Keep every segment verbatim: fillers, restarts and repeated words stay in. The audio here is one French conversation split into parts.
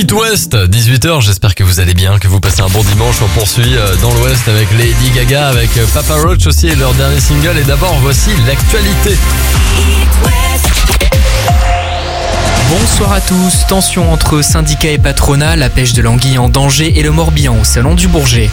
It West, dix-huit heures, j'espère que vous allez bien, que vous passez un bon dimanche. On poursuit dans l'Ouest avec Lady Gaga, avec Papa Roach aussi, leur dernier single. Et d'abord, voici l'actualité. Bonsoir à tous. Tension entre syndicats et patronat, la pêche de l'anguille en danger et le Morbihan au salon du Bourget.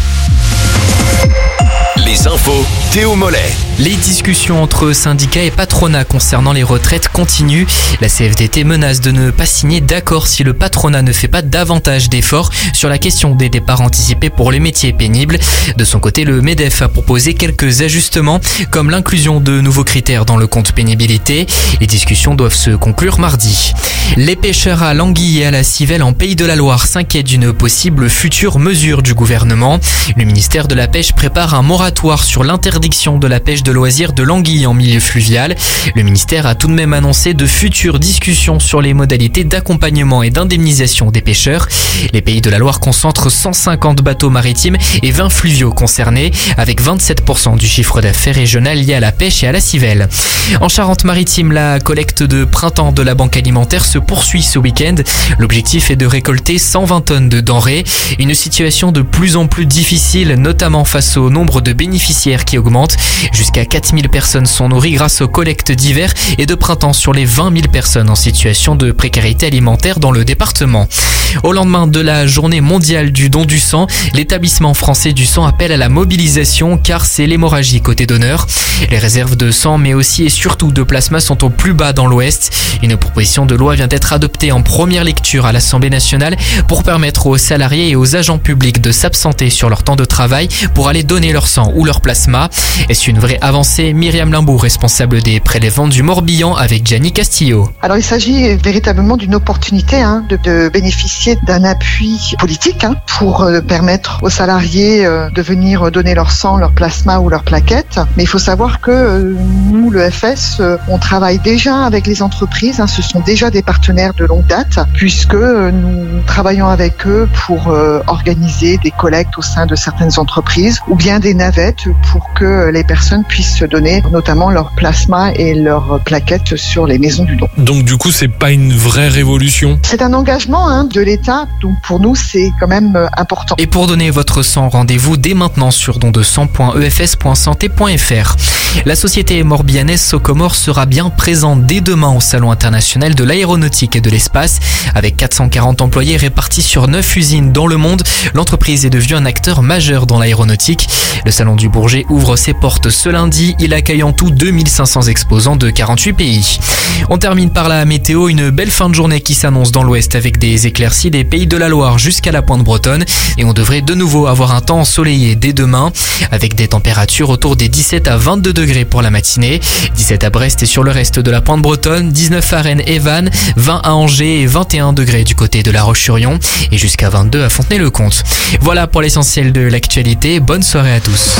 Les infos, Théo Mollet. Les discussions entre syndicats et patronat concernant les retraites continuent. La C F D T menace de ne pas signer d'accord si le patronat ne fait pas davantage d'efforts sur la question des départs anticipés pour les métiers pénibles. De son côté, le MEDEF a proposé quelques ajustements, comme l'inclusion de nouveaux critères dans le compte pénibilité. Les discussions doivent se conclure mardi. Les pêcheurs à l'anguille et à la civelle en Pays de la Loire s'inquiètent d'une possible future mesure du gouvernement. Le ministère de la Pêche prépare un moratoire sur l'interdiction de la pêche de loisirs de l'anguille en milieu fluvial. Le ministère a tout de même annoncé de futures discussions sur les modalités d'accompagnement et d'indemnisation des pêcheurs. Les Pays de la Loire concentrent cent cinquante bateaux maritimes et vingt fluviaux concernés, avec vingt-sept pour cent du chiffre d'affaires régional lié à la pêche et à la civelle. En Charente-Maritime, la collecte de printemps de la Banque alimentaire se poursuit ce week-end. L'objectif est de récolter cent vingt tonnes de denrées. Une situation de plus en plus difficile, notamment face au nombre de bénéficiaires qui augmente. Jusqu'à quatre mille personnes sont nourries grâce aux collectes d'hiver et de printemps sur les vingt mille personnes en situation de précarité alimentaire dans le département. Au lendemain de la journée mondiale du don du sang, l'établissement français du sang appelle à la mobilisation car c'est l'hémorragie côté donneur. Les réserves de sang mais aussi et surtout de plasma sont au plus bas dans l'Ouest. Une proposition de loi vient d'être adoptée en première lecture à l'Assemblée nationale pour permettre aux salariés et aux agents publics de s'absenter sur leur temps de travail pour aller donner leur sang ou leur plasma. Est-ce une vraie avancée? Myriam Limbourg, responsable des prélèvements du Morbihan avec Gianni Castillo. Alors il s'agit véritablement d'une opportunité hein, de, de bénéficier d'un appui politique hein, pour euh, permettre aux salariés euh, de venir donner leur sang, leur plasma ou leur plaquette. Mais il faut savoir que euh, nous, le F S, euh, on travaille déjà avec les entreprises. Hein, ce sont déjà des partenaires de longue date puisque euh, nous travaillons avec eux pour euh, organiser des collectes au sein de certaines entreprises ou bien des navettes pour que les personnes puissent se donner notamment leur plasma et leur plaquette sur les maisons du don. Donc du coup, c'est pas une vraie révolution? C'est un engagement hein, de l'État, donc pour nous, c'est quand même euh, important. Et pour donner votre sang, rendez-vous dès maintenant sur don de sang point e f s point santé point f r. La société morbihanaise Socomore sera bien présente dès demain au Salon international de l'aéronautique et de l'espace. Avec quatre cent quarante employés répartis sur neuf usines dans le monde, l'entreprise est devenue un acteur majeur dans l'aéronautique. Le Salon du Bourget ouvre ses portes ce lundi. Il accueille en tout deux mille cinq cents exposants de quarante-huit pays. On termine par la météo, une belle fin de journée qui s'annonce dans l'Ouest avec des éclaircies des Pays de la Loire jusqu'à la pointe bretonne. Et on devrait de nouveau avoir un temps ensoleillé dès demain avec des températures autour des dix-sept à vingt-deux degrés pour la matinée. dix-sept à Brest et sur le reste de la pointe bretonne, dix-neuf à Rennes et Vannes, vingt à Angers et vingt et un degrés du côté de La Roche-sur-Yon et jusqu'à vingt-deux à Fontenay-le-Comte. Voilà pour l'essentiel de l'actualité. Bonne soirée à tous.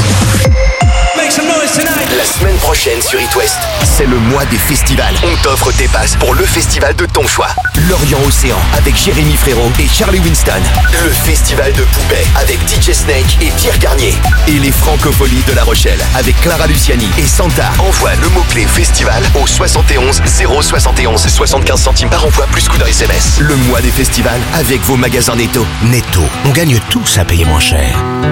La semaine prochaine sur It West, c'est le mois des festivals. On t'offre tes passes pour le festival de ton choix. Lorient Océan avec Jérémy Frérot et Charlie Winston. Le festival de Poupée avec D J Snake et Pierre Garnier. Et les Francopholies de La Rochelle avec Clara Luciani et Santa. Envoie le mot-clé festival au soixante et onze zéro soixante et onze soixante-quinze centimes par envoi plus coût d'un S M S. Le mois des festivals avec vos magasins Netto. Netto, on gagne tous à payer moins cher.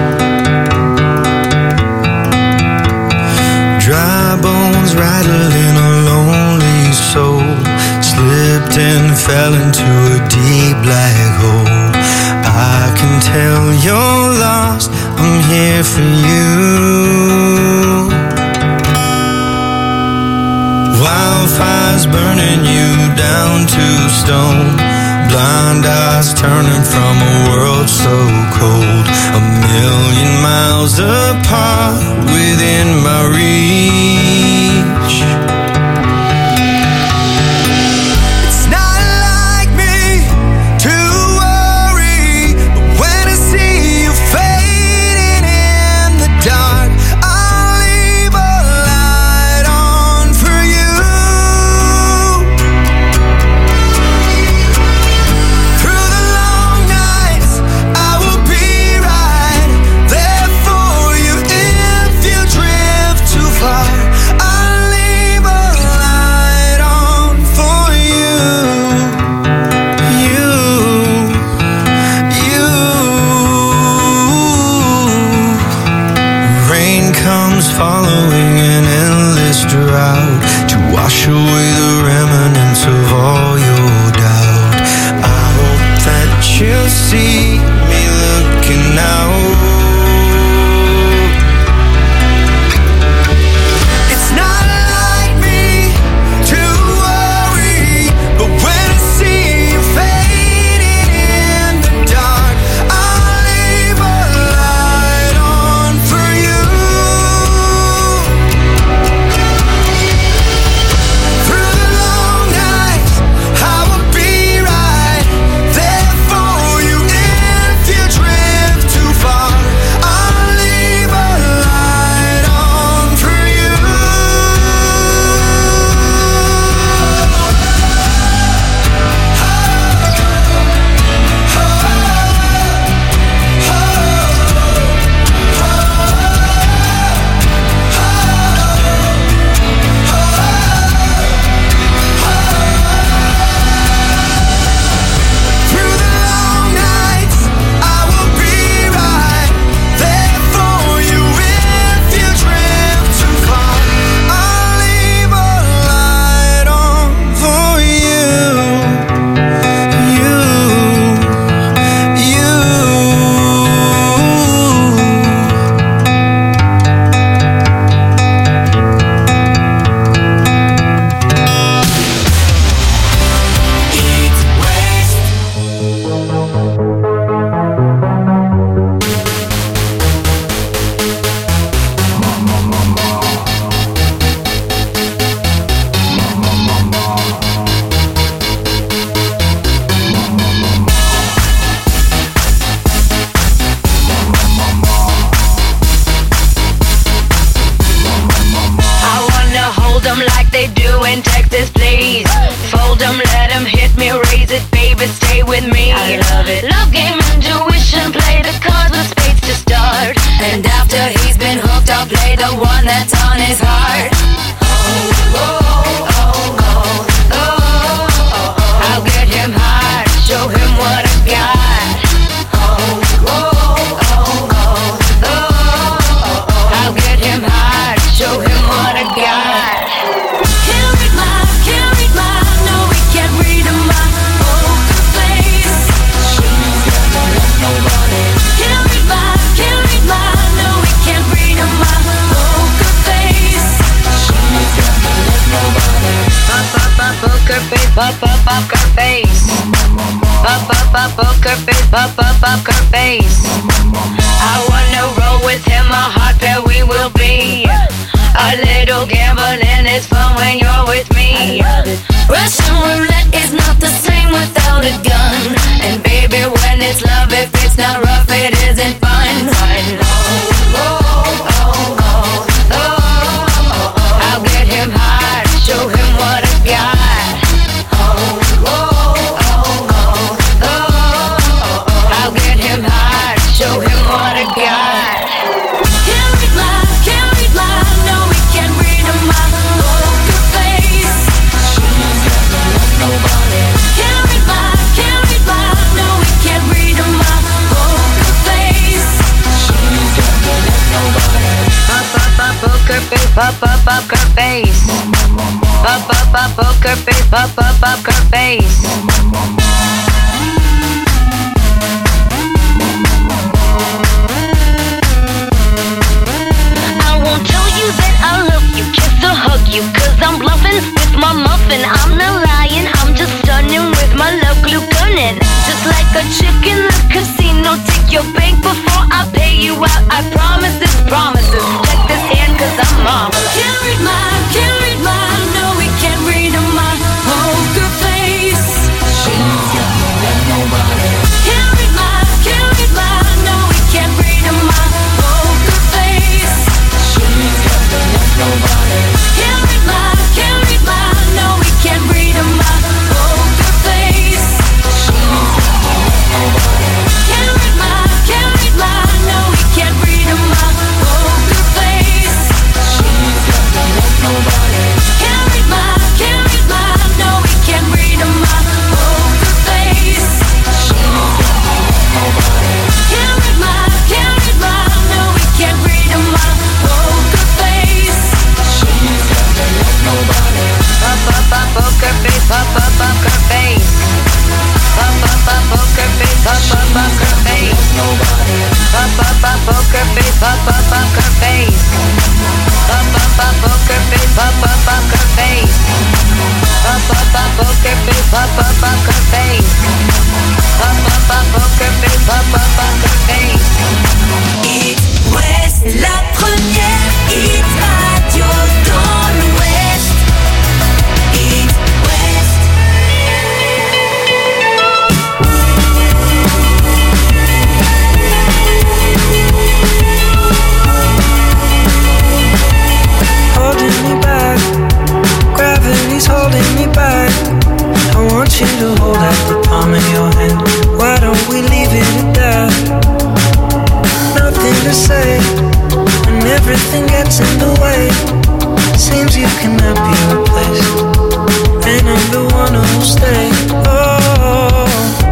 Dry bones rattling a lonely soul, slipped and fell into a deep black hole. I can tell you're lost, I'm here for you. Wildfires burning you down to stone, blind eyes turning from a world so cold. A million miles apart within my reach. It's not like me to worry, but when I see you fading in the dark, I'll leave a light on for you. Through the long nights, I will be right there for you if you drift too far. away the remnants of all your doubt. I hope that you'll see me looking out. Nobody up up poker face. Up up up poker face, up up poker face. Up up up poker face, up up poker face. Up up up poker face, up up poker face. It West, la première hit radio dans l'Ouest. It West. Holding me back, gravity's holding me back. I want you to hold out the palm of your hand. Why don't we leave it at that? Nothing to say, and everything gets in the way. Seems you cannot be replaced, and I'm the one who'll stay. Oh,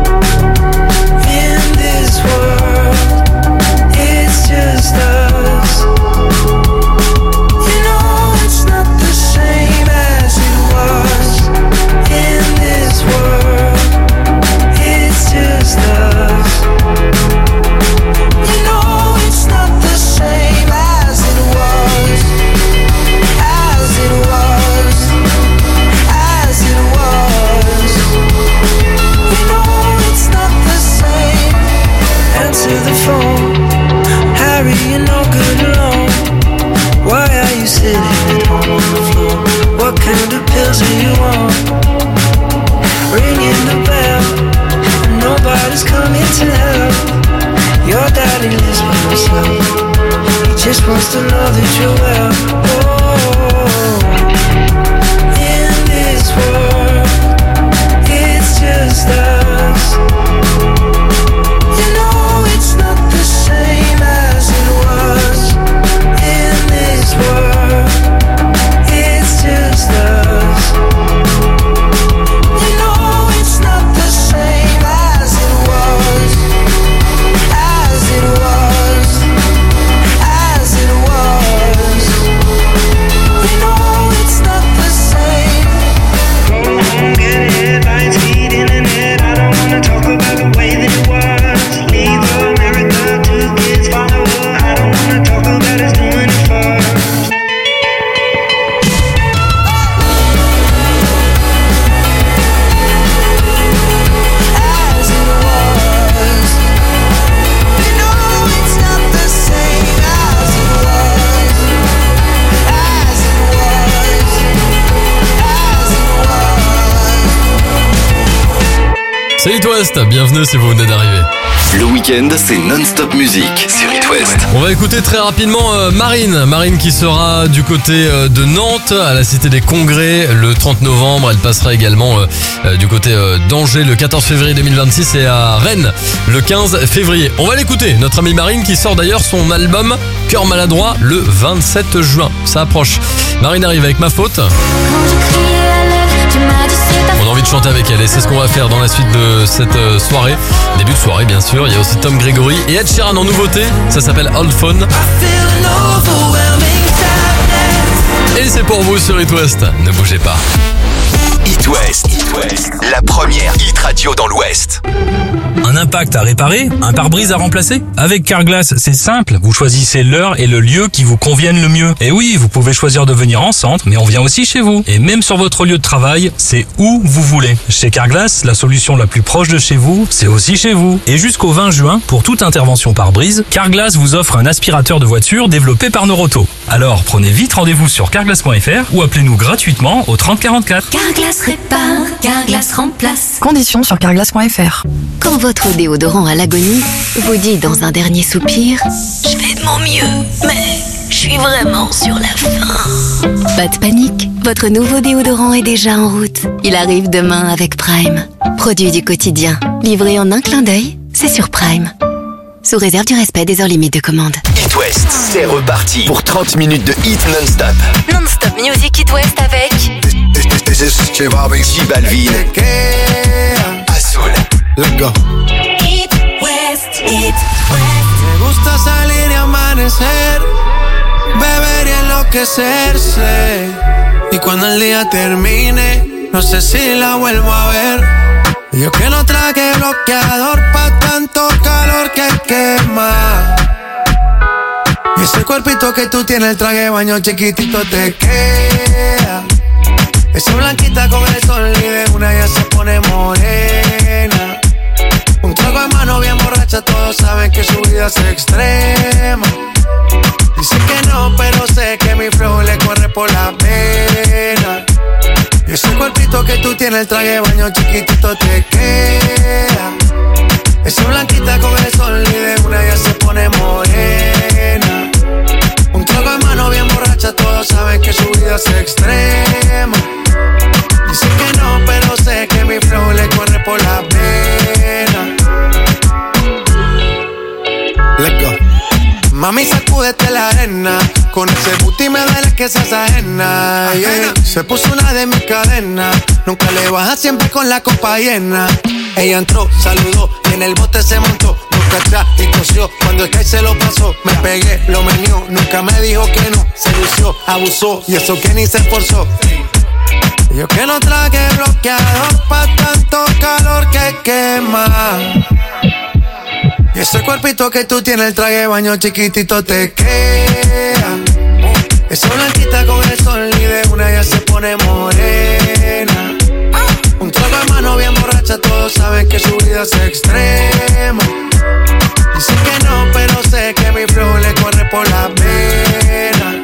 in this world, it's just us. You know it's not the same as it was. In this world, it's just us. You know it's not the same as it was. As it was. As it was. You know it's not the same. Answer the phone. Harry, you're no good alone. Why are you sitting at home on the floor? What kind of pills are you on? Ringing the bell, and nobody's coming to help. Your daddy lives by himself. He just wants to know that you're well. Oh, in this world, it's just us. You know it's not the same as it was. In this world, it's just us. You know it's not the same as it was. As it was. As it was. You know it's not the same. Go home, get it, lights, feet in the net. I don't wanna talk about the way that it was. Leave America, two kids, follow her. I don't wanna talk about us doing it first. As it was. You know it's not the same as it was. As it was. As it was. C'est It West, bienvenue si vous venez d'arriver. Le week-end, c'est non-stop musique sur It West. On va écouter très rapidement euh, Marine. Marine qui sera du côté euh, de Nantes, à la Cité des Congrès, le trente novembre. Elle passera également euh, euh, du côté euh, d'Angers le quatorze février deux mille vingt-six et à Rennes le quinze février. On va l'écouter, notre amie Marine qui sort d'ailleurs son album Cœur maladroit le vingt-sept juin. Ça approche. Marine arrive avec Ma faute. On a envie de chanter avec elle et c'est ce qu'on va faire dans la suite de cette euh, soirée. Début de soirée bien sûr, il y a aussi Tom Gregory et Ed Sheeran en nouveauté, ça s'appelle Old Phone. Et c'est pour vous sur It West, ne bougez pas. It West, It West, la première hit radio dans l'Ouest. Un impact à réparer, un pare-brise à remplacer? Avec Carglass, c'est simple. Vous choisissez l'heure et le lieu qui vous conviennent le mieux. Et oui, vous pouvez choisir de venir en centre, mais on vient aussi chez vous. Et même sur votre lieu de travail, c'est où vous voulez. Chez Carglass, la solution la plus proche de chez vous, c'est aussi chez vous. Et jusqu'au vingt juin, pour toute intervention pare-brise, Carglass vous offre un aspirateur de voiture développé par Noroto. Alors, prenez vite rendez-vous sur carglass point f r ou appelez-nous gratuitement au trente quarante-quatre. Carglass répare, Carglass remplace. Conditions sur carglass point f r. Quand votre déodorant à l'agonie vous dit dans un dernier soupir « Je fais de mon mieux, mais je suis vraiment sur la fin ». Pas de panique, votre nouveau déodorant est déjà en route. Il arrive demain avec Prime. Produit du quotidien, livré en un clin d'œil, c'est sur Prime. Sous réserve du respect des heures limites de commande. It West, c'est reparti pour trente minutes de hit non-stop. Non-stop Music It West avec J Balvin, Azul. Let's go. It West, It Me gusta salir y amanecer, beber y enloquecerse. Y cuando el día termine, no sé si la vuelvo a ver. Yo que no traje bloqueador pa' tanto calor que quema. Y ese cuerpito que tú tienes, el traje de baño chiquitito te queda. Esa blanquita con el sol y de una ya se pone morena. Un trago en mano bien borracha, todos saben que su vida es extrema. Dice que no, pero sé que mi flow le corre por la pena. Y ese cuerpito que tú tienes, el traje de baño chiquitito te queda. Esa blanquita con el sol y de una ya se pone morena. Un trago en mano bien borracha, todos saben que su vida es extrema. Dice que no, pero sé que mi flow le corre por la pena. Let's go. Mami, sacúdete la arena. Con ese booty me duele que seas ajena, yeah. Se puso una de mis cadenas. Nunca le baja, siempre con la copa llena. Ella entró, saludó y en el bote se montó. Nunca atrás y tosió. Cuando el que se lo pasó, me pegué, lo menió. Nunca me dijo que no, se lució, abusó. Y eso que ni se esforzó. Yo que no traje bloqueador pa' tanto calor que quema. Y ese cuerpito que tú tienes, el traje de baño chiquitito te queda. Esa blanquita con el sol y de una ya se pone morena. Un trago de mano bien borracha, todos saben que su vida es extrema. Dice que no, pero sé que mi flow le corre por la pena.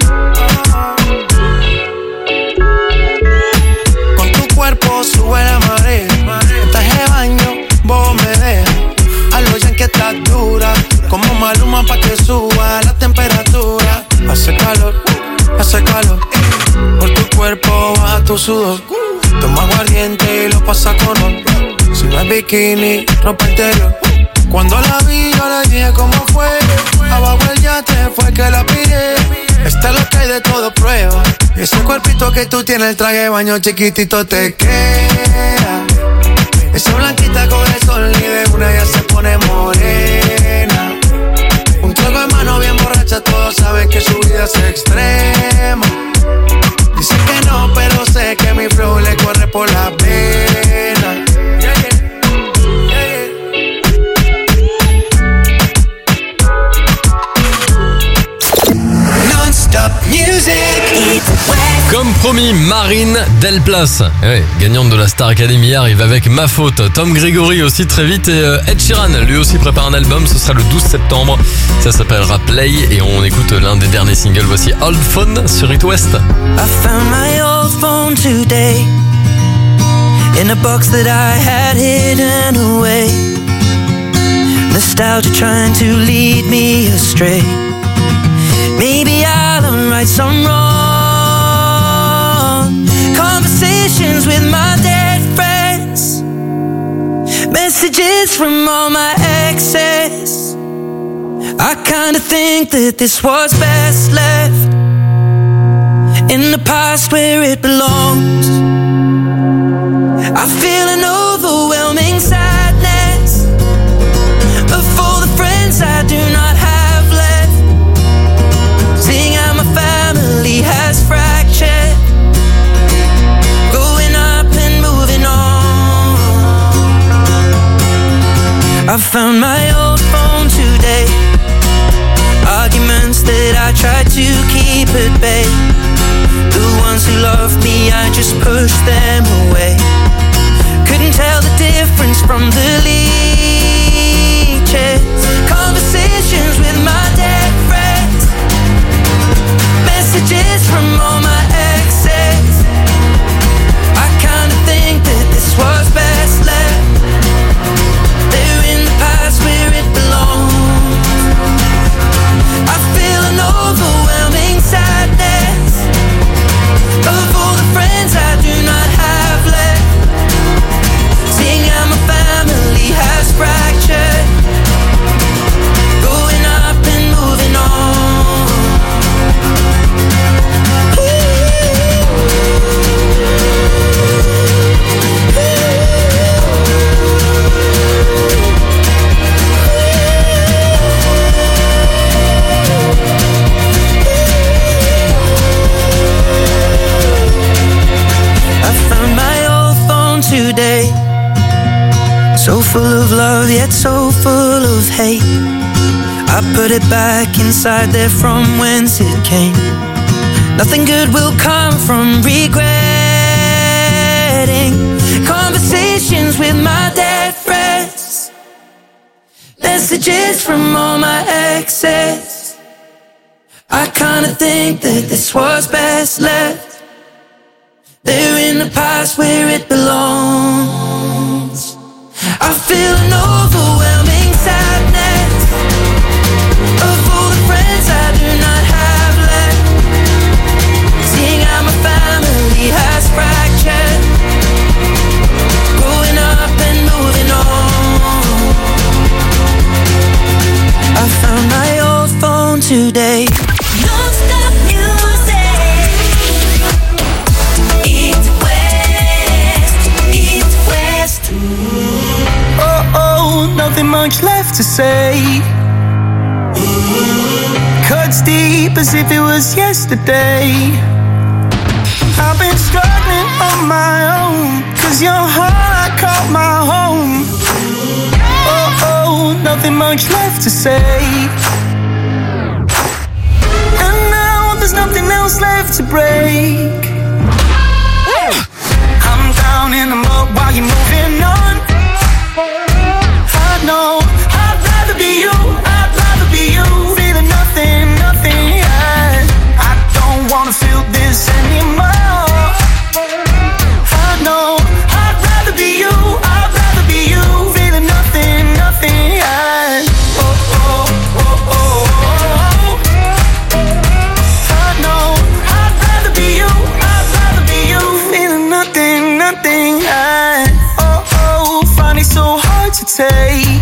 Con tu cuerpo sube la marea. En traje de baño, vos me dejas. A lo ya que estás dura, como Maluma pa' que suba la temperatura. Hace calor, hace calor. Por tu cuerpo baja tu sudor. Toma aguardiente y lo pasa con ron. Si no es bikini, ropa interior. Cuando la vi yo le dije cómo fue. Abajo el yate fue que la pillé. Esta es lo que hay de todo prueba. Y ese cuerpito que tú tienes, el traje de baño chiquitito te queda. Esa blanquita con el sol y de una ya se pone morena. Un trago de mano bien borracha, todos saben que su vida es extrema. Dice que no, pero sé que mi flow le corre por la pena. Yeah, yeah. Yeah, yeah. Non-stop music. Comme promis, Marine Delplace, ouais, gagnante de la Star Academy, arrive avec Ma Faute. Tom Grégory aussi très vite et euh, Ed Sheeran lui aussi prépare un album, ce sera le douze septembre. Ça s'appellera Play et on écoute l'un des derniers singles. Voici Old Phone sur It West. I found my old phone today in a box that I had hidden away. Nostalgia trying to lead me astray. Maybe I'll right some wrong. Conversations with my dead friends. Messages from all my exes. I kinda think that this was best left in the past where it belongs. I feel an overwhelming sadness of all the friends I do not have left. Seeing how my family has fractured, growing up and moving on. I found my old phone today. Arguments that I tried to keep at bay. The ones who loved me, I just pushed them away. Couldn't tell the difference from the leeches. Conversations with my dead friends. Messages from all my exes. I kinda think that this was best left there in the past where it belongs. I feel an overwhelming sadness of all the friends I do not have left. Seeing how my family has fractured, growing up and moving on. Today, so full of love yet so full of hate. I put it back inside there from whence it came. Nothing good will come from regretting conversations with my dead friends, messages from all my exes. I kinda think that this was best left there in the past where it belongs. I feel an overwhelming sadness of all the friends I do not have left, seeing how my family has fractured, growing up and moving on. I found my old phone today. Non-stop music. East West, East West. Oh, oh, nothing much left to say. Cuts deep as if it was yesterday. I've been struggling on my own, cause your heart I call my home. Oh, oh, nothing much left to say. And now there's nothing else left to break. I'm down in the mud while you're moving on. I know I'd rather be you, I'd rather be you. Feeling nothing, nothing, yeah. I don't wanna feel this anymore. I know I'd rather be you, I'd rather be you. Feeling nothing, nothing, yeah. Oh, oh, oh, oh, oh. I know I'd rather be you, I'd rather be you. Feeling nothing, nothing, yeah. Oh, oh, find it so hard to take.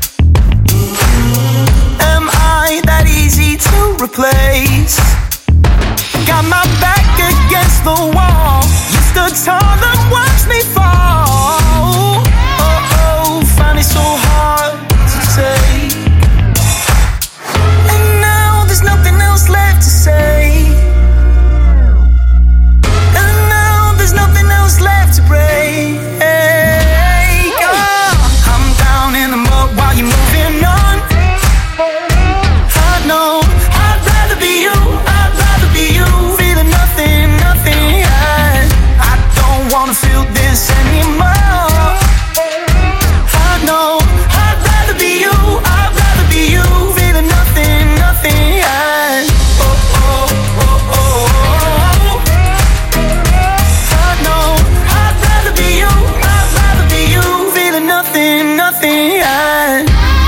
Am I that easy to replace? Got my back against the wall. You stood tall and watched me fall. Oh, oh, find it so hard to take. And now there's nothing else left to say. And now there's nothing else left to break. Oh, I'm down in the mud while you're moving on. I know I'd rather be you, I'd rather be you. Feeling nothing, nothing, yeah. I don't wanna feel this anymore. I know I'd rather be you, I'd rather be you. Feeling nothing, nothing, yeah. Oh, oh, oh, oh, oh. I know I'd rather be you, I'd rather be you. Feeling nothing, nothing, yeah.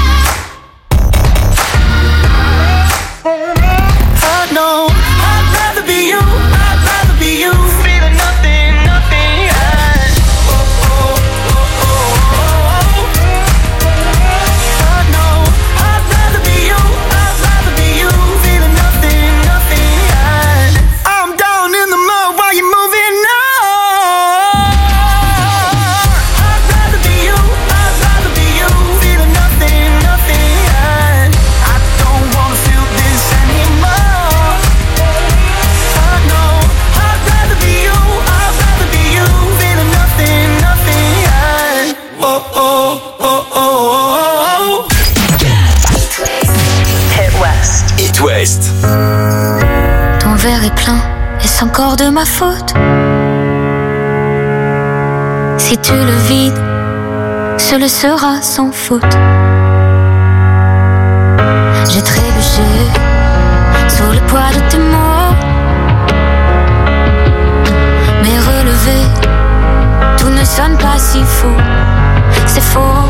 I know I'd rather be you, I'd rather be you. Feeling nothing, nothing, yeah. Oh, oh, oh, oh, oh. I know I'd rather be you, I'd rather be you. Feeling nothing, nothing, yeah. I'm down in the mud while you're moving on. I'd rather be you, I'd rather be you. Feeling nothing, nothing, yeah. I don't wanna feel this anymore. I know I'd rather be you, I'd rather be you. Feeling nothing, nothing, yeah. Oh, oh, oh, oh, oh. Hit West. It West. Ton verre est plein, est-ce encore de ma faute? Si tu le vides, ce le sera sans faute. J'ai trébuché sous le poids de tes mots, mais relevé, tout ne sonne pas si faux. C'est faux.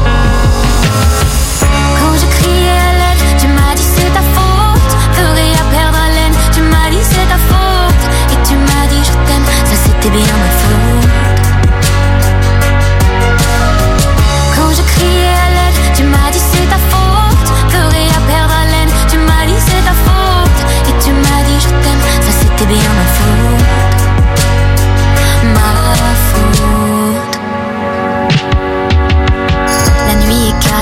Quand je criais à l'aide, tu m'as dit c'est ta faute. Ferais à perdre haleine, tu m'as dit c'est ta faute. Et tu m'as dit je t'aime, ça c'était bien ma faute. Quand je criais à l'aide, tu m'as dit c'est ta faute. Ferais à perdre haleine, tu m'as dit c'est ta faute. Et tu m'as dit je t'aime, ça c'était bien ma faute. Ma faute. La nuit est calme.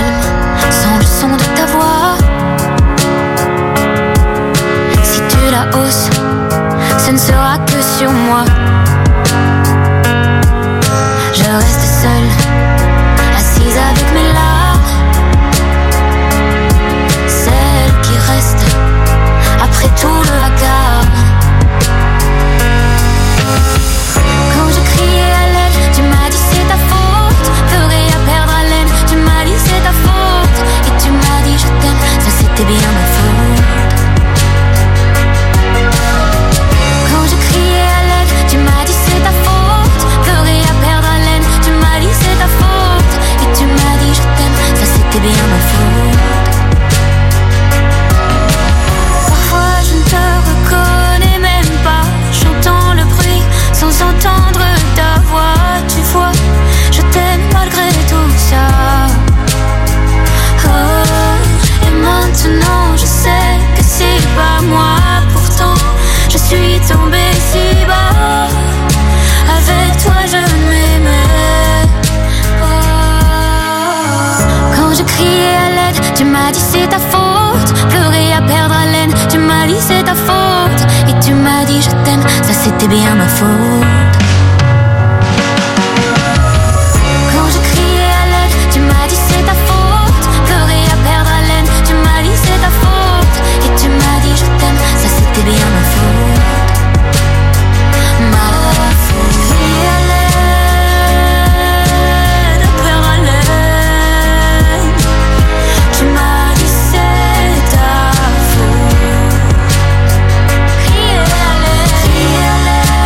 ta faute. Et tu m'as dit je t'aime, ça c'était bien ma faute. Quand je criais à l'aide, tu m'as dit c'est ta faute. Pleurer à perdre haleine, tu m'as dit c'est ta faute. Et tu m'as dit je t'aime, ça c'était bien ma faute. Ma faute. Crier à l'aide, perdre haleine, tu m'as dit c'est ta faute. Crier à l'aide, crier à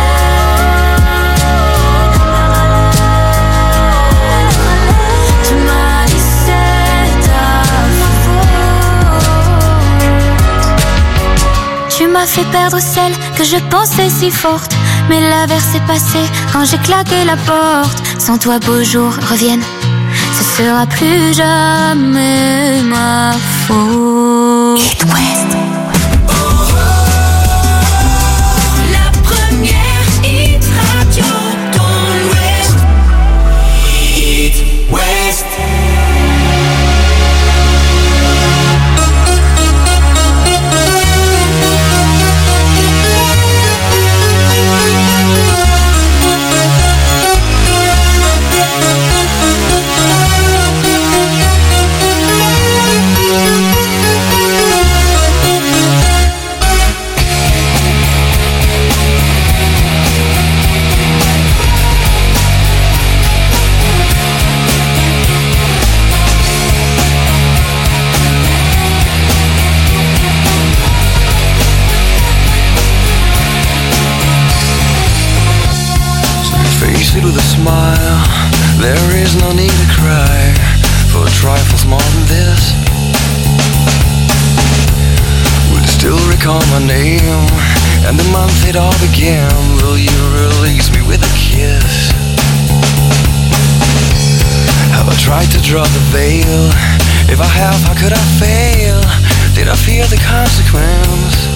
l'aide, tu m'as dit c'est ta faute. Tu m'as fait perdre celle que je pensais si forte. Mais l'averse est passée quand j'ai claqué la porte. Sans toi beaux jours reviennent, ce sera plus jamais ma faute. It West. La première hit radio dans l'Ouest. It West. Face it with a smile. There is no need to cry for trifles more than this. Will you still recall my name and the month it all began? Will you release me with a kiss? Have I tried to draw the veil? If I have, how could I fail? Did I fear the consequence?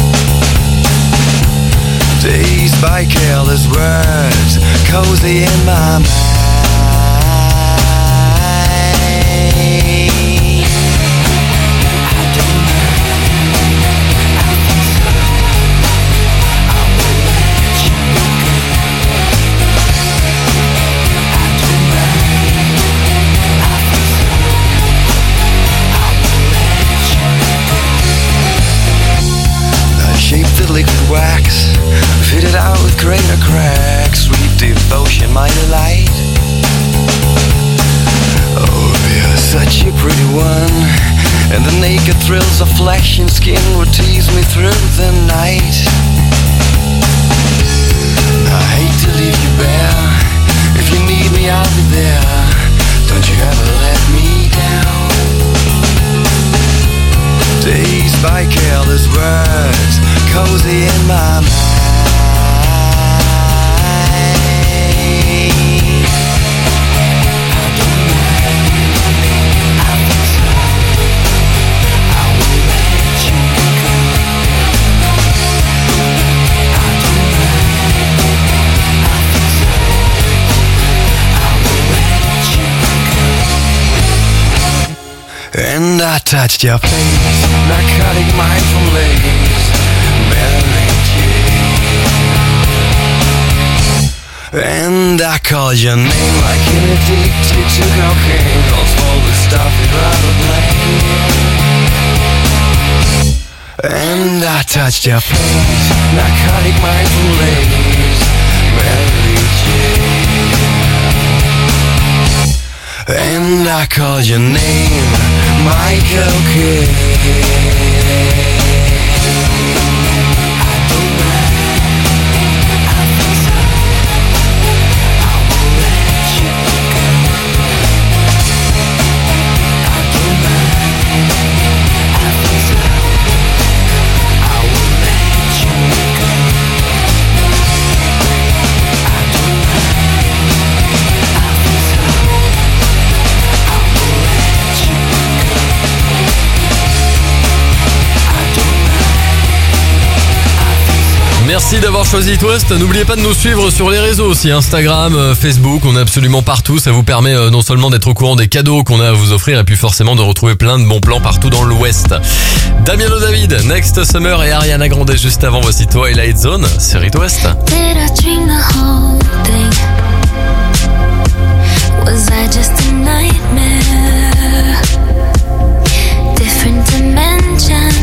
Dazed by careless words, cozy in my mind. I don't know, I think so. I will let you go. I don't know, I think so. I will let you go. I shaped the liquid wax, fitted out with greater cracks. Sweet devotion, my delight. Oh, you're such a pretty one, and the naked thrills of flesh and skin would tease me through the night. I hate to leave you bare. If you need me, I'll be there. Don't you ever let me down. Dazed by careless words, cozy in my mind. And I touched your face, narcotic mindful lace, Mary Jane. And I called your name like an addicted to cocaine. Calls all the stuff you'd rather blame. And I touched your face, narcotic mindful lace, Mary Jane. And I called your name, Michael Kidd. Merci d'avoir choisi It West. N'oubliez pas de nous suivre sur les réseaux aussi, Instagram, euh, Facebook, on est absolument partout. Ça vous permet euh, non seulement d'être au courant des cadeaux qu'on a à vous offrir et puis forcément de retrouver plein de bons plans partout dans l'Ouest. Damiano David, Next Summer et Ariana Grande juste avant. Voici Twilight Zone sur It West. Did I dream the whole thing? Was I just a nightmare? Different dimensions,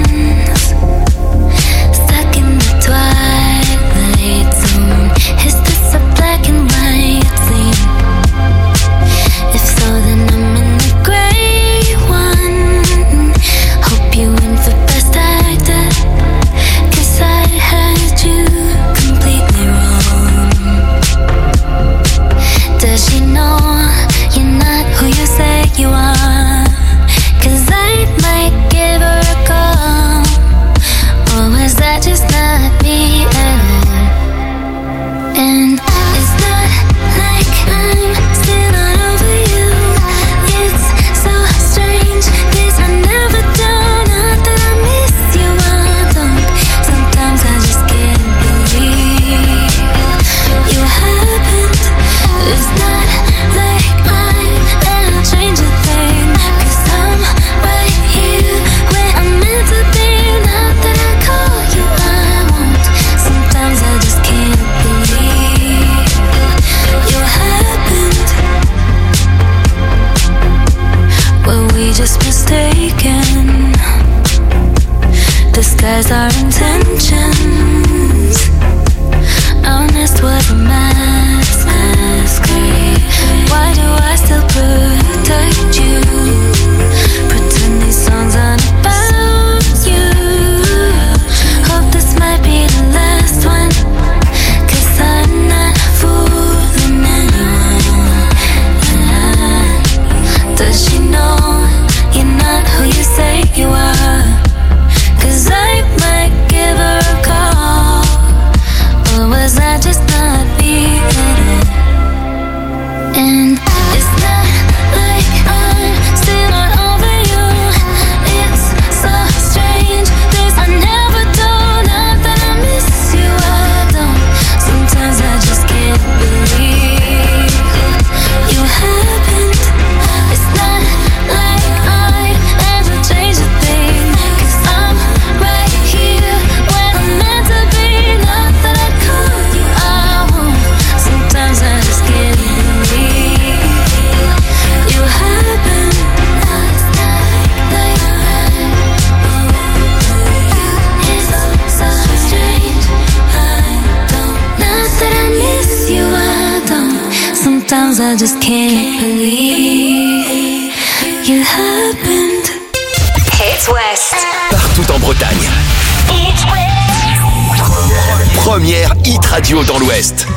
stuck in the twilight zone. Is this a black and white scene? If so, then I'm in the gray one. Hope you win for best actor, 'cause I had you completely wrong. Does she know you're not who you say you are? 'Cause I might give her a call. Or was that just not me at all? And it's not like I'm still not over you. It's so strange, this I never do. Not that I miss you, I don't. Sometimes I just can't believe you happened. It's not like I'm gonna change a thing, 'cause I'm right here where I'm meant to be. Not that I call you, I won't. Sometimes I just can't believe you happened. Were we just mistaken? Disguise our intentions. Honest was a mask, masquerade. Why do I still protect you? Pretend these songs aren't about you. Hope this might be the last one, 'cause I'm not fooling anyone. Does she know you're not who you say you are? 'Cause I might give her a call. Or was that just not me at all? And it's not like I'm still not over you. It's so strange, this I never do. Not that I miss you, I don't. Sometimes I just can't believe you happened. It's not like I'd ever change a thing, 'cause I'm right here where I'm meant to be. Not that I call you, I won't. Sometimes I just can't believe you happened. It's not like it's so strange, I don't. Not that I miss you, I don't. Sometimes I just can't believe you happened. Hit West. Partout en Bretagne. Première hit radio dans l'Ouest.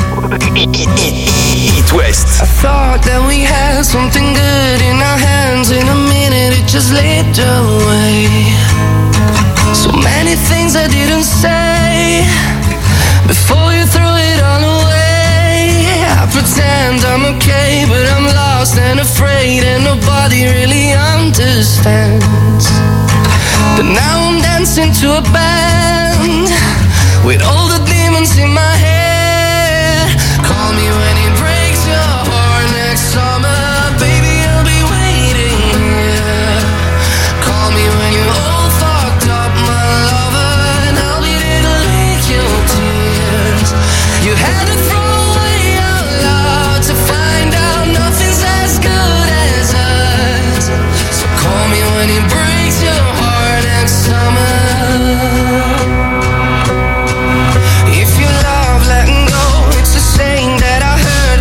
Hit West. I thought that we had something good in our hands. In a minute it just slipped away. So many things I didn't say before you threw it all away. I pretend I'm okay, but I'm lost and afraid, and nobody really understands. But now I'm dancing to a band with all the demons in my head. Call me when it breaks your heart next summer, baby, I'll be waiting here. Call me when you're all fucked up, my lover, and I'll be there to lick your tears. You had to throw away our love to find out nothing's as good as us. So call me when it breaks your heart next summer. If you love letting go, it's a saying that I heard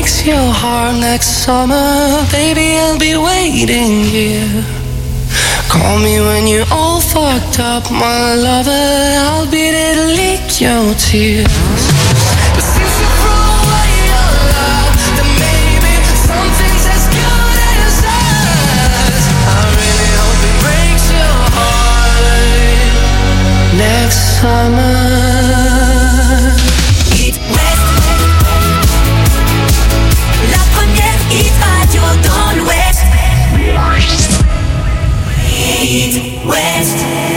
breaks your heart next summer, baby, I'll be waiting here. Call me when you're all fucked up, my lover, I'll be there to lick your tears. But since you threw away your love, then maybe something's as good as us. I really hope it breaks your heart next summer. Hit Radio dans l'Ouest. Hit West.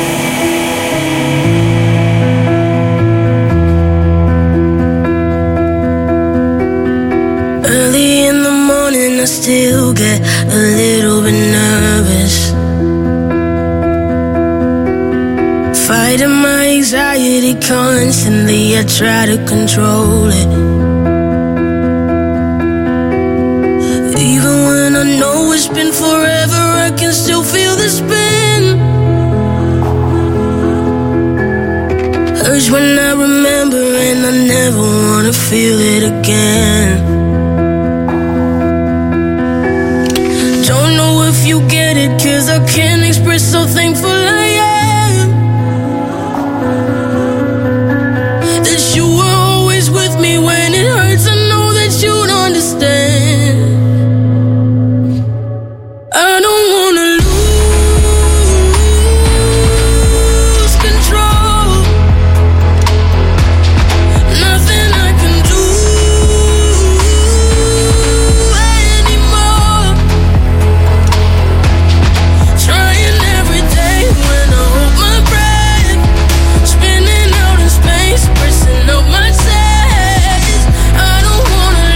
Early in the morning I still get a little bit nervous, fighting my anxiety constantly, I try to control it. Even when I know it's been forever, I can still feel the spin. Hurts when I remember and I never wanna feel it again. Don't know if you get it, cause I can't express how thankful I am that you were always with me when it hurts. I know that you'd understand. I don't wanna lose control. Nothing I can do anymore. Trying every day when I hold my breath, spinning out in space, pressing up my chest. I don't wanna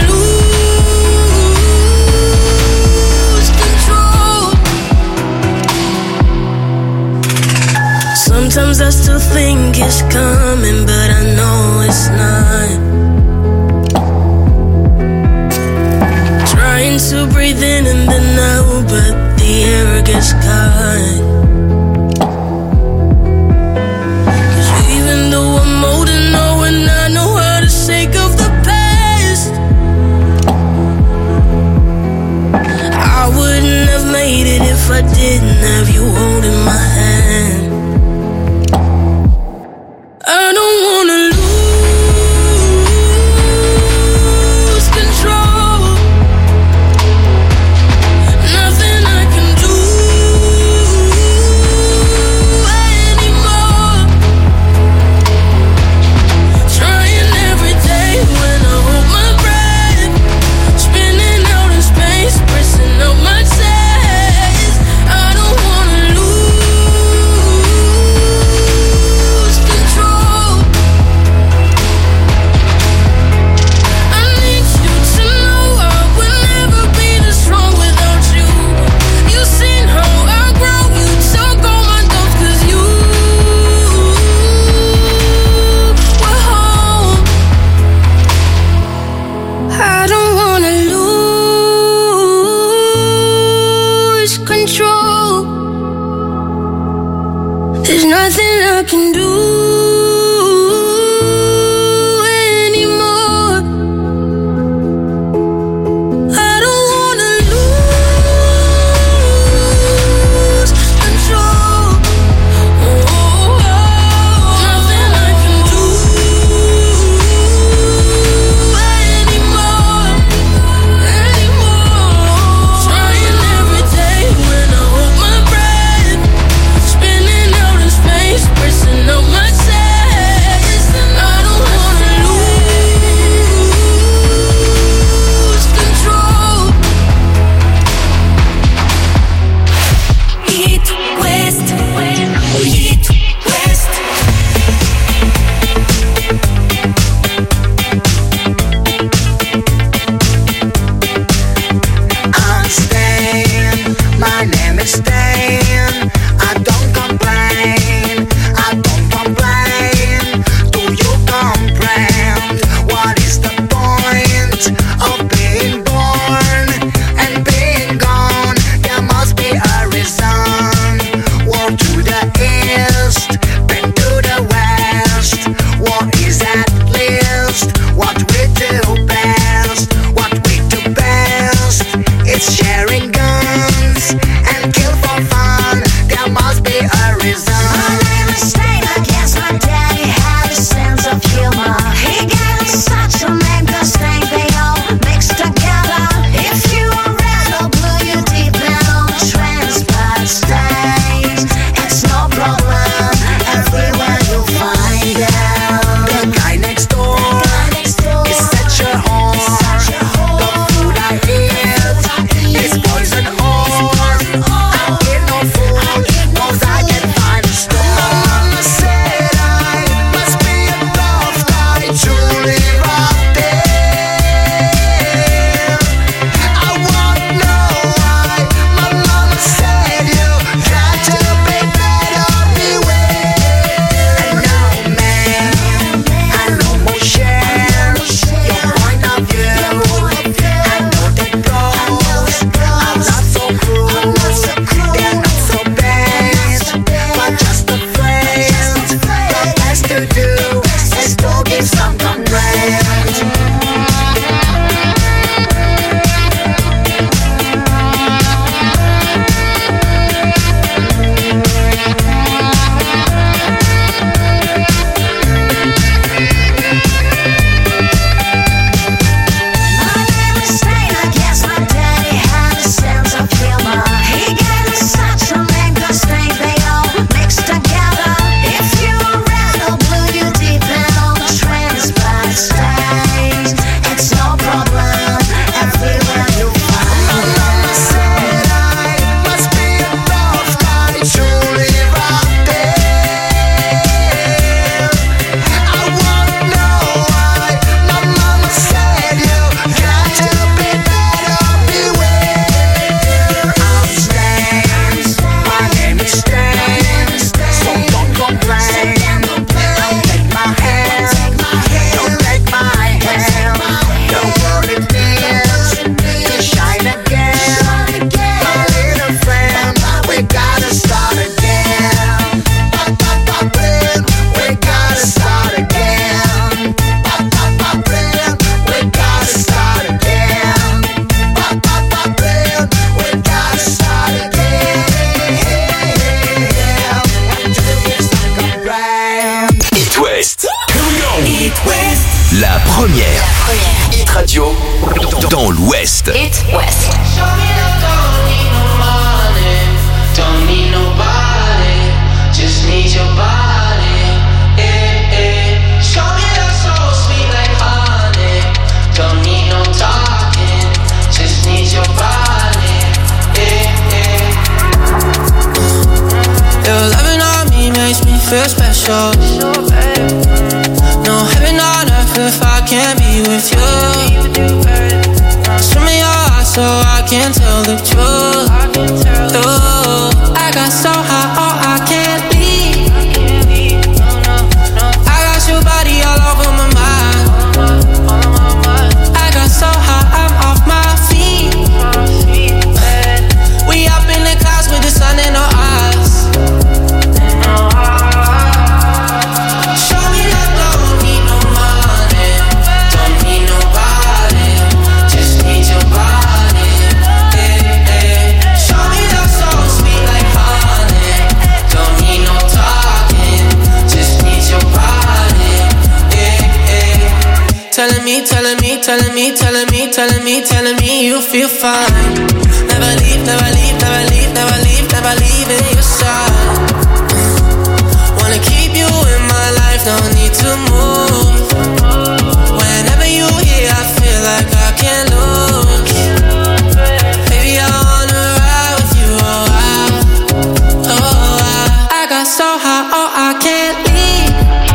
lose control. Sometimes I still think it's coming, but I know it's not. Trying to breathe in and then out, but the air gets caught. 'Cause even though I'm older now and I know how to shake off the past, I wouldn't have made it if I didn't have you holding my hand. I don't wanna lose control. Nothing I can do West. It West. La première. La première. Hit Radio dans l'Ouest. It West. Don't need nobody, just need your body. Eh, eh. Show me love so sweet like honey. Don't need no talking, just need your body. Eh, eh. Your loving on me makes me feel special. No heaven on earth if I can't be with you. Show me your eyes so I can tell the truth. Ooh, I got so high, oh, I can't leave. I got your body all over my mind. I got so high, I'm off my feet. We up in the clouds with the sun in our eyes. Show me that don't need no money, don't need nobody, just need your body. Eh, eh. Show me that so sweet like honey, don't need no talking, just need your body. Eh, eh. Telling me, telling me, telling me, telling me, telling me, telling me you feel fine. Never leave, never leave, never leave, never leave, never leave in your side. Wanna keep you in my life, no need to move. Whenever you here, I feel like I can't lose. Baby, I wanna ride with you, oh I, oh I. I got so high, oh I can't leave.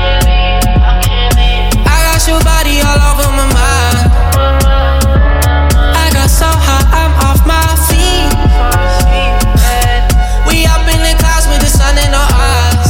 I got your body all over my mind. I got so high, I'm off my feet. We up in the clouds with the sun in our eyes.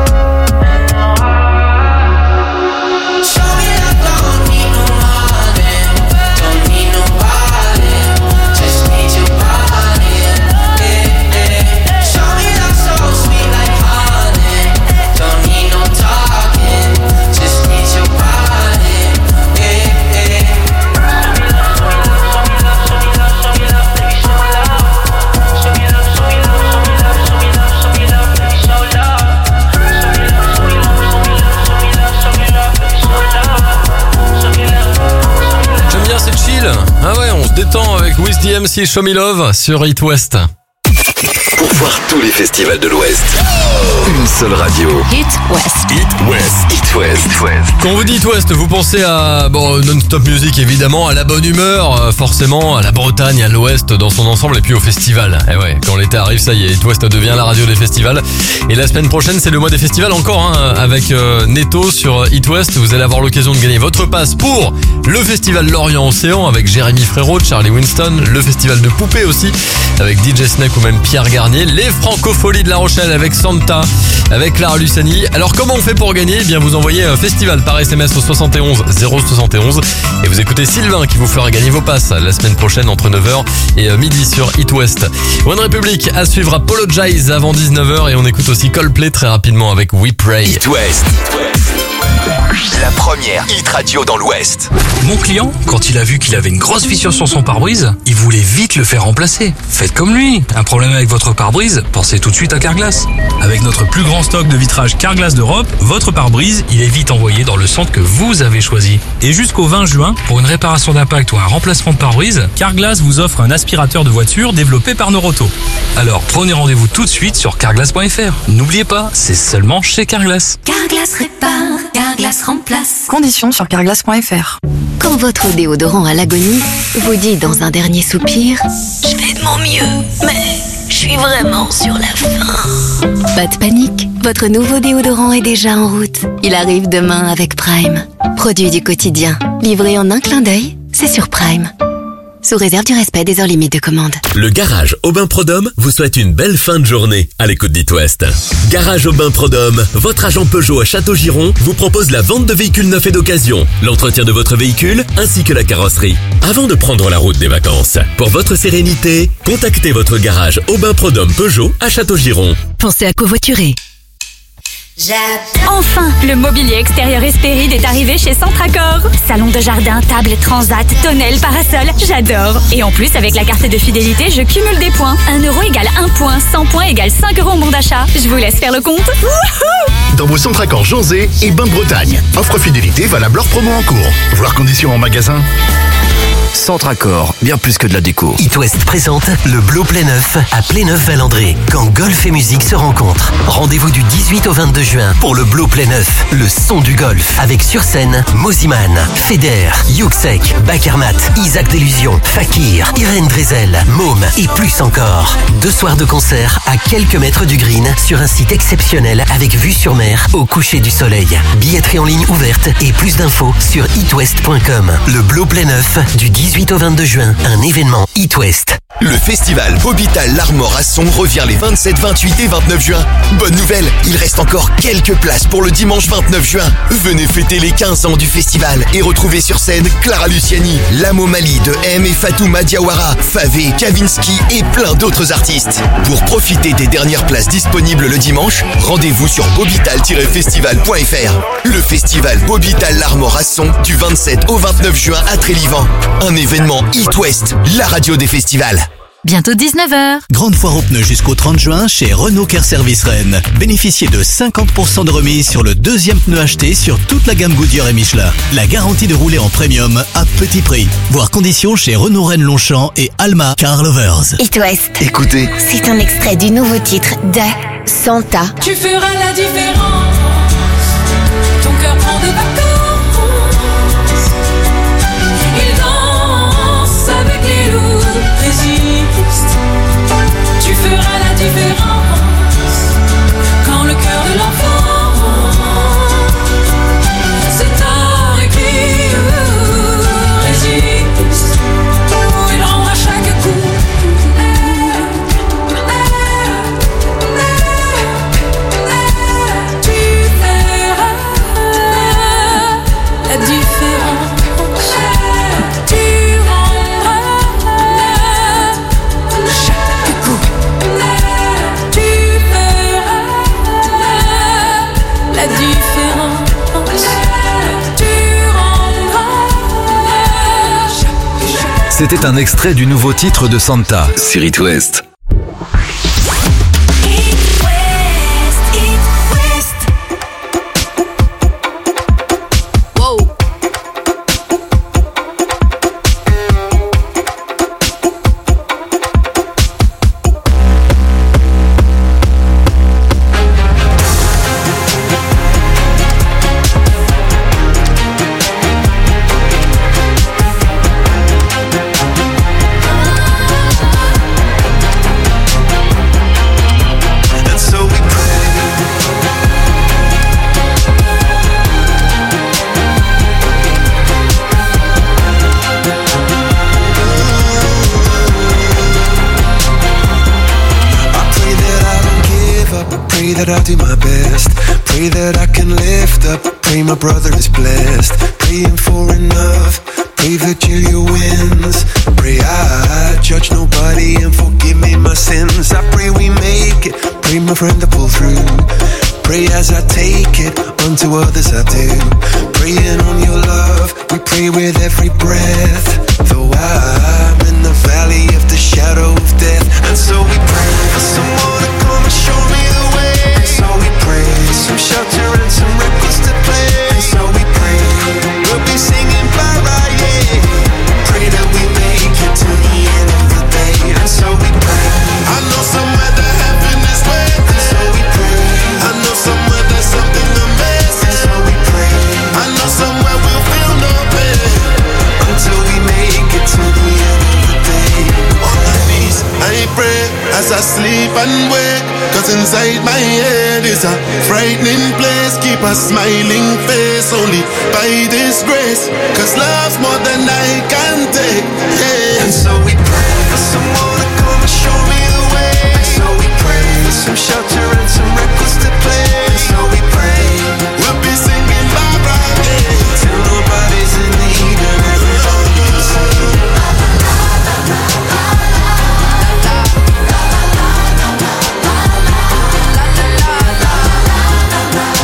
Show me that don't need no money, don't need nobody, just need your body. Eh, eh. Show me that so sweet like honey, don't need no talking, just need your body. Eh, eh. J'aime bien, c'est chill. Ah ouais, on se détend avec Wiz D M C Show Me Love sur It West. Pour voir tous les festivals de l'Ouest, une seule radio. It West. It West. It West. It West. Quand vous dites West, vous pensez à bon, non-stop music évidemment, à la bonne humeur, euh, forcément, à la Bretagne, à l'Ouest dans son ensemble et puis au festival. Et ouais, quand l'été arrive, ça y est, It West devient la radio des festivals. Et la semaine prochaine, c'est le mois des festivals encore, hein, avec euh, Netto sur It West. Vous allez avoir l'occasion de gagner votre passe pour le festival Lorient Océan avec Jérémy Frérot, Charlie Winston, le festival de Poupée aussi avec D J Snake ou même Pierre Garnier, les Francopholies de La Rochelle avec Santa, avec Clara Luciani. Alors comment on fait pour gagner? Eh bien vous envoyez un festival par S M S au soixante et onze zéro soixante et onze et vous écoutez Sylvain qui vous fera gagner vos passes la semaine prochaine entre neuf heures et midi sur It West. One Republic à suivre, Apologize avant dix-neuf heures et on écoute aussi Coldplay très rapidement avec We Pray. It West. La première hit radio dans l'Ouest. Mon client, quand il a vu qu'il avait une grosse fissure sur son pare-brise, il voulait vite le faire remplacer. Faites comme lui. Un problème avec votre pare-brise? Pensez tout de suite à Carglass. Avec notre plus grand stock de vitrage Carglass d'Europe, votre pare-brise, il est vite envoyé dans le centre que vous avez choisi. Et jusqu'au vingt juin, pour une réparation d'impact ou un remplacement de pare-brise, Carglass vous offre un aspirateur de voiture développé par Noroto. Alors prenez rendez-vous tout de suite sur carglass point f r. N'oubliez pas, c'est seulement chez Carglass. Carglass répare, Carglass remplace. Conditions sur carglass point f r. Quand votre déodorant à l'agonie vous dit dans un dernier soupir « Je fais de mon mieux, mais je suis vraiment sur la fin ». Pas de panique, votre nouveau déodorant est déjà en route. Il arrive demain avec Prime. Produit du quotidien, livré en un clin d'œil, c'est sur Prime. Sous réserve du respect des heures limites de commande. Le garage Aubin Prodhomme vous souhaite une belle fin de journée à l'écoute d'It West. Garage Aubin Prodhomme, votre agent Peugeot à Château-Giron, vous propose la vente de véhicules neufs et d'occasion, l'entretien de votre véhicule ainsi que la carrosserie. Avant de prendre la route des vacances, pour votre sérénité, contactez votre garage Aubin Prodhomme Peugeot à Château-Giron. Pensez à covoiturer. Enfin, le mobilier extérieur Hespéride est arrivé chez Centracor. Salon de jardin, table, transat, tonnelle, parasol, j'adore. Et en plus, avec la carte de fidélité, je cumule des points. un euro égale un point, cent points égale cinq euros en bon d'achat. Je vous laisse faire le compte. Wouhou! Dans vos Centracor Janzé et Bain de Bretagne. Offre fidélité valable hors promo en cours. Voir conditions en magasin. Centracor, bien plus que de la déco. It West présente le Blow Playneuf à Playneuf-Valandré, quand golf et musique se rencontrent. Rendez-vous du dix-huit au vingt-deux juin pour le Blow Playneuf, le son du golf. Avec sur scène Moziman, Feder, Yuxek, Bakermat, Isaac Delusion, Fakir, Irène Drezel, Môme et plus encore. Deux soirs de concert à quelques mètres du green sur un site exceptionnel avec vue sur mer au coucher du soleil. Billetterie en ligne ouverte et plus d'infos sur itwest point com. Le Blow Playneuf du dix-huit au vingt-deux juin, un événement It West. Le festival Bobital l'Armor à Son revient les vingt-sept, vingt-huit et vingt-neuf juin. Bonne nouvelle, il reste encore quelques places pour le dimanche vingt-neuf juin. Venez fêter les quinze ans du festival et retrouvez sur scène Clara Luciani, Lamo Mali de M et Fatouma Diawara, Favé, Kavinsky et plein d'autres artistes. Pour profiter des dernières places disponibles le dimanche, rendez-vous sur bobital tiret festival point f r. Le festival Bobital l'Armor à Son du vingt-sept au vingt-neuf juin à Trélivan. Un événement It West, la radio des festivals. Bientôt dix-neuf heures. Grande foire aux pneus jusqu'au trente juin chez Renault Care Service Rennes. Bénéficiez de cinquante pour cent de remise sur le deuxième pneu acheté sur toute la gamme Goodyear et Michelin. La garantie de rouler en premium à petit prix. Voir conditions chez Renault Rennes Longchamp et Alma Car Lovers. It West. Écoutez. C'est un extrait du nouveau titre de Santa. Tu feras la différence. Ton cœur prend des vacances. Il danse avec les loups. Résiste. Tu feras la différence. Quand le cœur de l'enfant c'est un écrit. Résiste. Il rendra chaque coup. La différence, tu rendras chaque coup. Tu feras la différence, tu rendras chaque coup. C'était un extrait du nouveau titre de Santa, sur It West. That I'll do my best. Pray that I can lift up. Pray my brother is blessed. Praying for enough. Pray Virgilia wins. Pray I judge nobody and forgive me my sins. I pray we make it. Pray my friend to pull through. Pray as I take it. Unto others I do. Praying on your love. We pray with every breath. Though I'm in the valley of the shadow of death. And so we pray for someone to come and show me the way. And so we pray for some shelter and some records to play. And so we pray we'll be singing bye-bye, yeah. Pray that we make it to the end of the day. And so we pray. I know somewhere that heaven is waiting. And so we pray. I know somewhere there's something amazing. And so we pray. I know somewhere we'll feel no pain until we make it to the end of the day. On my knees, I pray as I sleep and wake. Cause inside my head is a frightening place. Keep a smiling face only by this grace. Cause love's more than I can take, yeah. And so we pray for someone to come and show me the way. And so we pray for some shelter and some records to play. And so we pray we'll be singing bye-bye, yeah. Till nobody's in need and everybody can sing. La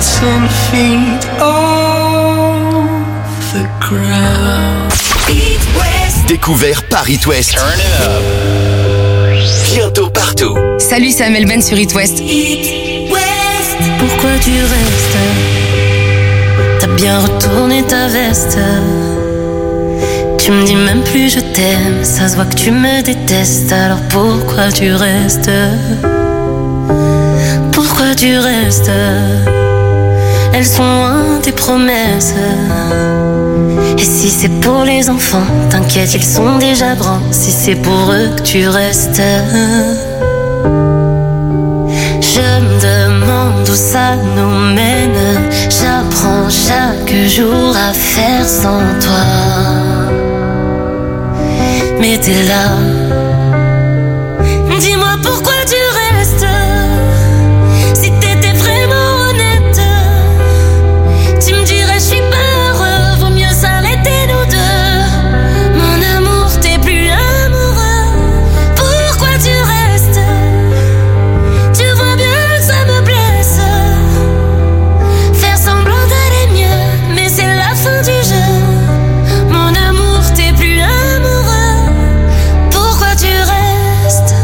ten feet off the ground. Découvert par It West. Bientôt partout. Salut, c'est Amel Ben sur It West. Pourquoi tu restes? T'as bien retourné ta veste. Tu me dis même plus je t'aime. Ça se voit que tu me détestes. Alors pourquoi tu restes? Pourquoi tu restes? Elles sont loin tes promesses. Et si c'est pour les enfants, t'inquiète, ils sont déjà grands. Si c'est pour eux que tu restes, je me demande où ça nous mène. J'apprends chaque jour à faire sans toi. Mais t'es là. Dis-moi pourquoi tu restes. Si t'étais vraiment honnête, tu me dirais je suis pas heureux, vaut mieux s'arrêter nous deux. Mon amour, t'es plus amoureux. Pourquoi tu restes? Tu vois bien que ça me blesse. Faire semblant d'aller mieux, mais c'est la fin du jeu. Mon amour, t'es plus amoureux. Pourquoi tu restes?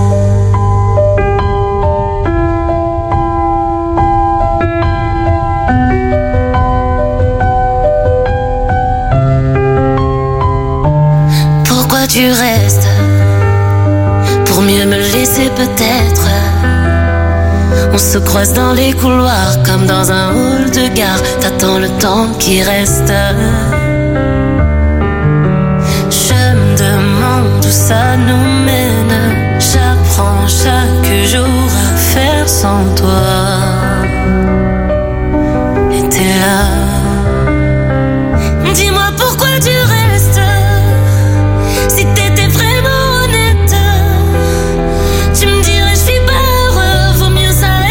Pourquoi tu restes? Pour mieux me laisser peut-être. On se croise dans les couloirs comme dans un hall de gare. T'attends le temps qui reste. Je me demande où ça nous mène. J'apprends chaque jour à faire sans toi. Et t'es là.